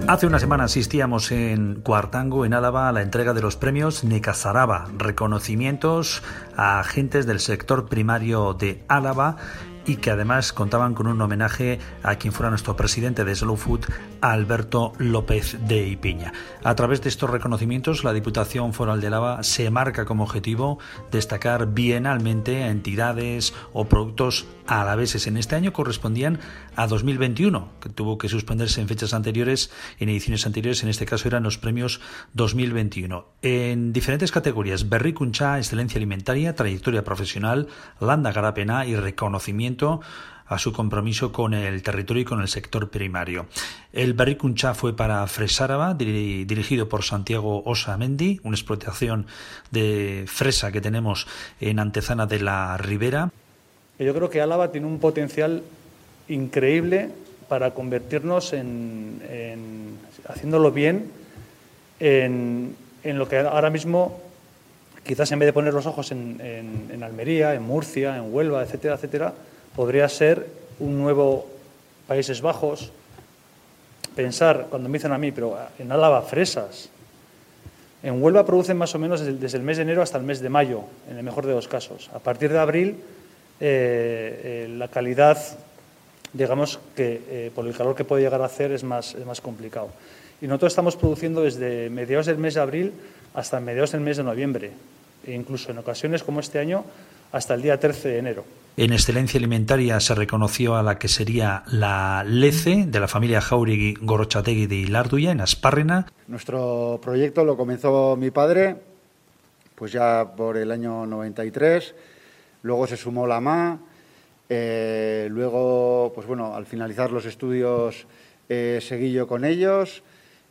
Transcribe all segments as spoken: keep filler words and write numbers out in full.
Hace una semana asistíamos en Cuartango, en Álava, a la entrega de los premios Nekazaraba, reconocimientos a agentes del sector primario de Álava, y que además contaban con un homenaje a quien fuera nuestro presidente de Slow Food, Alberto López de Ipiña. A través de estos reconocimientos, la Diputación Foral de Álava se marca como objetivo destacar bienalmente a entidades o productos alaveses. En este año correspondían a dos mil veintiuno, que tuvo que suspenderse en fechas anteriores, en ediciones anteriores. En este caso eran los premios dos mil veintiuno. En diferentes categorías: Berrikuntza, excelencia alimentaria, trayectoria profesional, landa garapena y reconocimiento a su compromiso con el territorio y con el sector primario. El Berrikuntza fue para Fresárava, dirigido por Santiago Osamendi, una explotación de fresa que tenemos en Antezana de la Ribera. Yo creo que Álava tiene un potencial increíble para convertirnos en, en haciéndolo bien, en, en lo que ahora mismo, quizás en vez de poner los ojos en, en, en Almería, en Murcia, en Huelva, etcétera, etcétera, podría ser un nuevo Países Bajos. Pensar, cuando me dicen a mí, pero en Álava fresas. En Huelva producen más o menos desde, desde el mes de enero hasta el mes de mayo, en el mejor de los casos. A partir de abril, eh, eh, la calidad, digamos que eh, por el calor que puede llegar a hacer, es más, es más complicado. Y nosotros estamos produciendo desde mediados del mes de abril hasta mediados del mes de noviembre, e incluso en ocasiones como este año hasta el día trece de enero. En excelencia alimentaria se reconoció a la que sería la Lece, de la familia Jauregui Gorrotxategi de Ilarduya, en Aspárrena. Nuestro proyecto lo comenzó mi padre, pues ya por el año noventa y tres, luego se sumó la M A, eh, luego, pues bueno, al finalizar los estudios eh, seguí yo con ellos,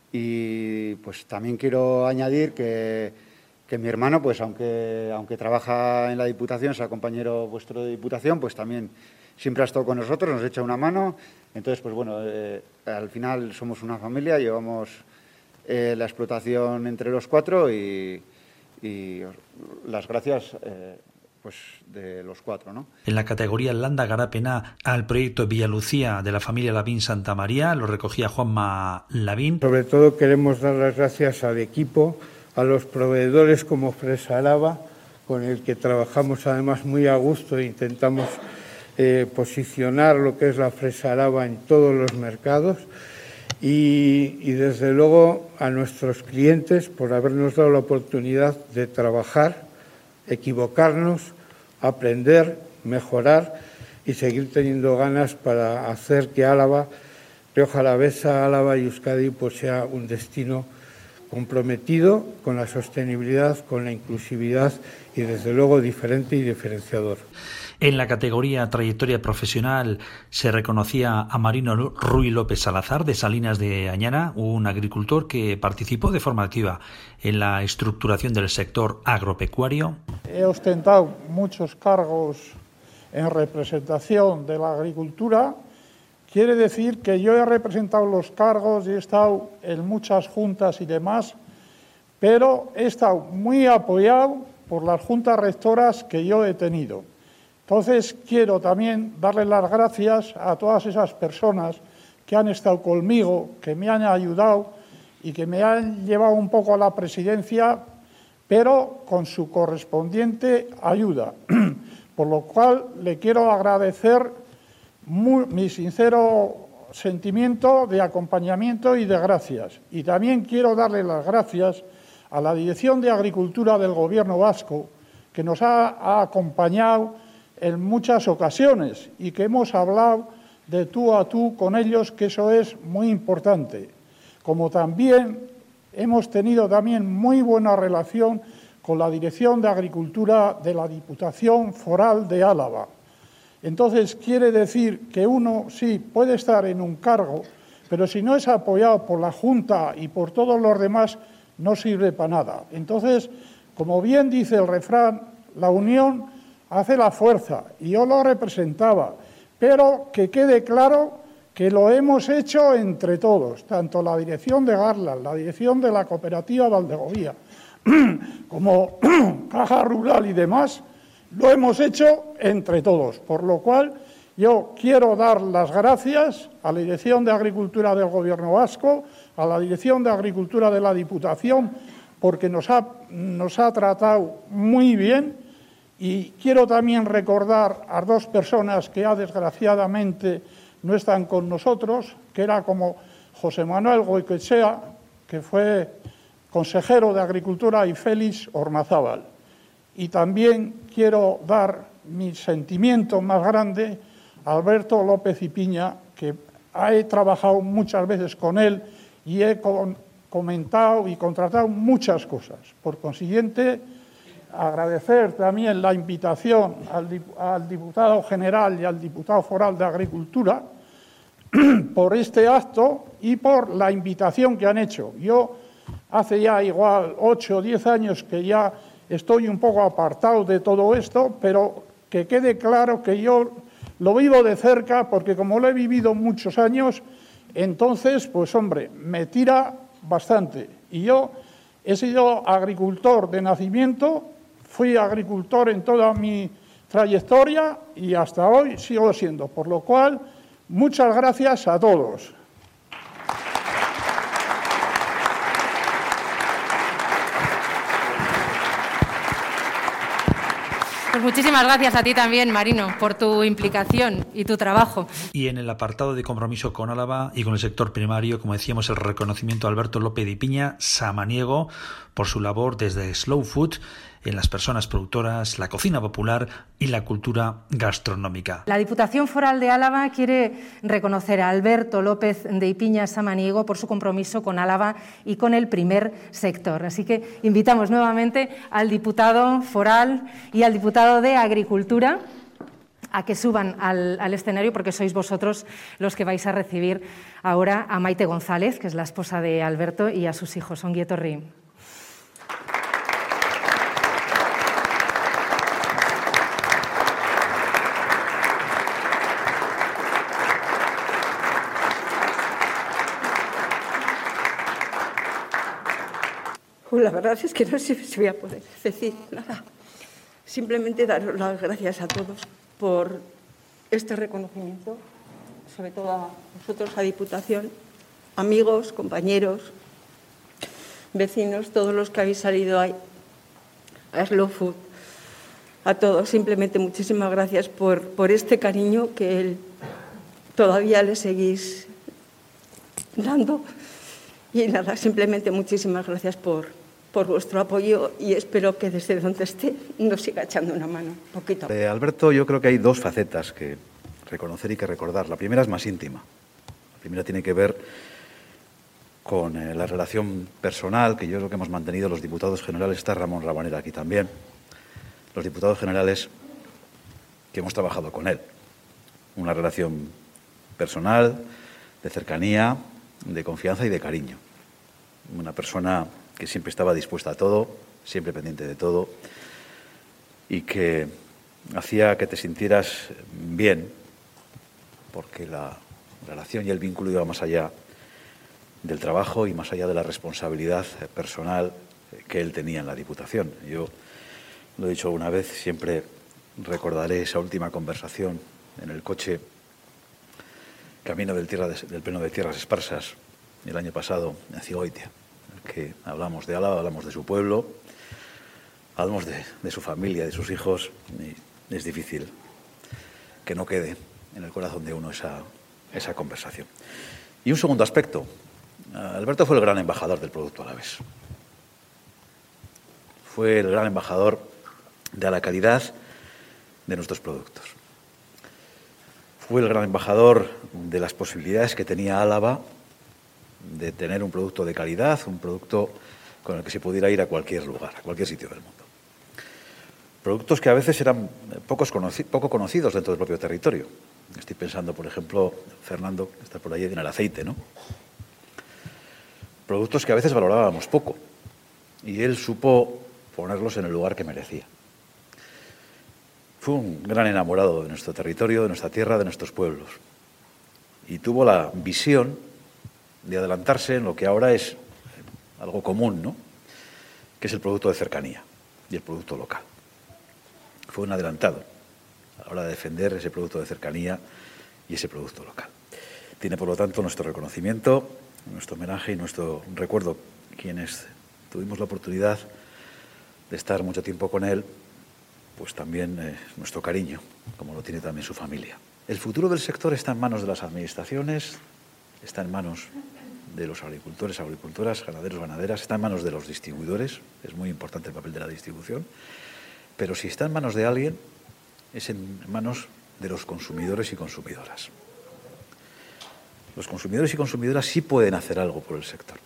y pues también quiero añadir que que mi hermano, pues aunque, aunque trabaja en la Diputación, sea compañero vuestro de Diputación, pues también siempre ha estado con nosotros, nos echa una mano. Entonces, pues bueno, eh, al final somos una familia, llevamos eh, la explotación entre los cuatro y, y las gracias eh, pues de los cuatro, ¿no? En la categoría Landa Garapena al proyecto Villalucía de la familia Lavín Santa María, lo recogía Juanma Lavín. Sobre todo queremos dar las gracias al equipo, a los proveedores como Fresárava, con el que trabajamos además muy a gusto e intentamos eh, posicionar lo que es la Fresárava en todos los mercados, y, y desde luego a nuestros clientes por habernos dado la oportunidad de trabajar, equivocarnos, aprender, mejorar y seguir teniendo ganas para hacer que Álava, Rioja Alavesa, Álava y Euskadi pues sea un destino comprometido con la sostenibilidad, con la inclusividad y, desde luego, diferente y diferenciador. En la categoría trayectoria profesional se reconocía a Marino Ruy López Salazar, de Salinas de Añana, un agricultor que participó de forma activa en la estructuración del sector agropecuario. He ostentado muchos cargos en representación de la agricultura. Quiere decir que yo he representado los cargos y he estado en muchas juntas y demás, pero he estado muy apoyado por las juntas rectoras que yo he tenido. Entonces, quiero también darle las gracias a todas esas personas que han estado conmigo, que me han ayudado y que me han llevado un poco a la presidencia, pero con su correspondiente ayuda. Por lo cual, le quiero agradecer Muy, mi sincero sentimiento de acompañamiento y de gracias. Y también quiero darle las gracias a la Dirección de Agricultura del Gobierno vasco, que nos ha, ha acompañado en muchas ocasiones y que hemos hablado de tú a tú con ellos, que eso es muy importante. Como también hemos tenido también muy buena relación con la Dirección de Agricultura de la Diputación Foral de Álava. Entonces, quiere decir que uno sí puede estar en un cargo, pero si no es apoyado por la Junta y por todos los demás, no sirve para nada. Entonces, como bien dice el refrán, la unión hace la fuerza, y yo lo representaba, pero que quede claro que lo hemos hecho entre todos, tanto la dirección de Garland, la dirección de la cooperativa Valdegovía, como Caja Rural y demás. Lo hemos hecho entre todos, por lo cual Yo quiero dar las gracias a la Dirección de Agricultura del Gobierno vasco, a la Dirección de Agricultura de la Diputación, porque nos ha, nos ha tratado muy bien. Y quiero también recordar a dos personas que ya desgraciadamente no están con nosotros, que era como José Manuel Goicoechea, que fue consejero de Agricultura, y Félix Ormazábal. Y también quiero dar mi sentimiento más grande a Alberto López y Piña, que he trabajado muchas veces con él y he comentado y contratado muchas cosas. Por consiguiente, agradecer también la invitación al, al diputado general y al diputado foral de Agricultura por este acto y por la invitación que han hecho. Yo hace ya igual ocho o diez años que ya estoy un poco apartado de todo esto, pero que quede claro que yo lo vivo de cerca porque como lo he vivido muchos años, entonces, pues hombre, me tira bastante. Y yo he sido agricultor de nacimiento, fui agricultor en toda mi trayectoria y hasta hoy sigo siendo. Por lo cual, muchas gracias a todos. Pues muchísimas gracias a ti también, Marino, por tu implicación y tu trabajo. Y en el apartado de compromiso con Álava y con el sector primario, como decíamos, el reconocimiento a Alberto López y Piña Samaniego por su labor desde Slow Food en las personas productoras, la cocina popular y la cultura gastronómica. La Diputación Foral de Álava quiere reconocer a Alberto López de Ipiña Samaniego por su compromiso con Álava y con el primer sector. Así que invitamos nuevamente al diputado foral y al diputado de Agricultura a que suban al, al escenario, porque sois vosotros los que vais a recibir ahora a Maite González, que es la esposa de Alberto, y a sus hijos. Ongi etorri. La verdad es que no sé si voy a poder decir nada. Simplemente daros las gracias a todos por este reconocimiento, sobre todo a vosotros, a Diputación, amigos, compañeros, vecinos, todos los que habéis salido ahí, a Slow Food, a todos. Simplemente muchísimas gracias por, por este cariño que él, todavía le seguís dando. Y nada, simplemente muchísimas gracias por, por vuestro apoyo y espero que desde donde esté nos siga echando una mano. Un poquito. De Alberto, yo creo que hay dos facetas que reconocer y que recordar. La primera es más íntima. La primera tiene que ver con eh, la relación personal, que yo creo que hemos mantenido los diputados generales. Está Ramón Rabanera aquí también. Los diputados generales que hemos trabajado con él. Una relación personal, de cercanía, de confianza y de cariño. Una persona que siempre estaba dispuesta a todo, siempre pendiente de todo y que hacía que te sintieras bien porque la relación y el vínculo iba más allá del trabajo y más allá de la responsabilidad personal que él tenía en la Diputación. Yo lo he dicho alguna vez, siempre recordaré esa última conversación en el coche camino del, tierra de, del Pleno de Tierras Esparsas el año pasado en Cigoitia, en el que hablamos de Álava, hablamos de su pueblo, hablamos de, de su familia, de sus hijos, y es difícil que no quede en el corazón de uno esa, esa conversación. Y un segundo aspecto, Alberto fue el gran embajador del producto alavés. Fue el gran embajador de la calidad de nuestros productos. Fue el gran embajador de las posibilidades que tenía Álava de tener un producto de calidad, un producto con el que se pudiera ir a cualquier lugar, a cualquier sitio del mundo. Productos que a veces eran pocos conoci- poco conocidos dentro del propio territorio. Estoy pensando, por ejemplo, Fernando, que está por allí, en el aceite, ¿no? Productos que a veces valorábamos poco y él supo ponerlos en el lugar que merecía. Fue un gran enamorado de nuestro territorio, de nuestra tierra, de nuestros pueblos. Y tuvo la visión de adelantarse en lo que ahora es algo común, ¿no? Que es el producto de cercanía y el producto local. Fue un adelantado a la hora de defender ese producto de cercanía y ese producto local. Tiene, por lo tanto, nuestro reconocimiento, nuestro homenaje y nuestro recuerdo. Quienes tuvimos la oportunidad de estar mucho tiempo con él, pues también eh, nuestro cariño, como lo tiene también su familia. El futuro del sector está en manos de las administraciones, está en manos de los agricultores, agricultoras, ganaderos, ganaderas, está en manos de los distribuidores, es muy importante el papel de la distribución, pero si está en manos de alguien, es en manos de los consumidores y consumidoras. Los consumidores y consumidoras sí pueden hacer algo por el sector.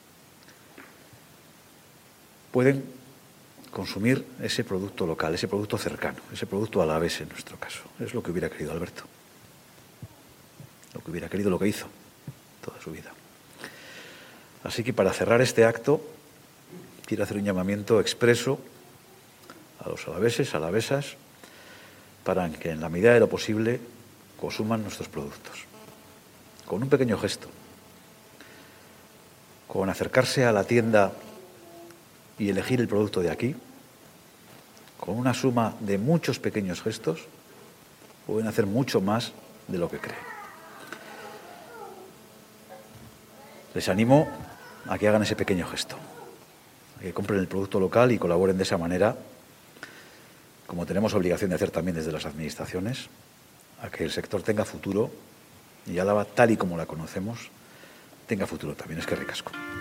Pueden consumir ese producto local, ese producto cercano, ese producto alavés en nuestro caso. Es lo que hubiera querido Alberto. Lo que hubiera querido, lo que hizo toda su vida. Así que para cerrar este acto, quiero hacer un llamamiento expreso a los alaveses, alavesas, para que en la medida de lo posible consuman nuestros productos. Con un pequeño gesto, con acercarse a la tienda y elegir el producto de aquí, con una suma de muchos pequeños gestos, pueden hacer mucho más de lo que creen. Les animo a que hagan ese pequeño gesto, a que compren el producto local y colaboren de esa manera, como tenemos obligación de hacer también desde las administraciones, a que el sector tenga futuro y Álava, tal y como la conocemos, tenga futuro también. Es que ricasco.